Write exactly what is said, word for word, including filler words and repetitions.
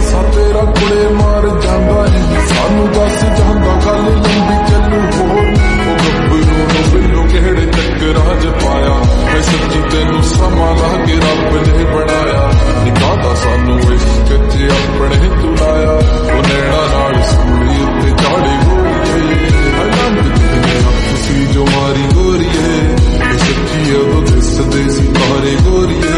हासा तेरा कुड़े मार जांदा है सानू दस जांदा गल लंबी चलू होर ओ गब्बरू नू बिल्लो किहड़े चक्करां च पाया मैं सच्ची तेनू समा ला के रब ने बनाया निकाह दा सानू इश्क च अपने तू लाया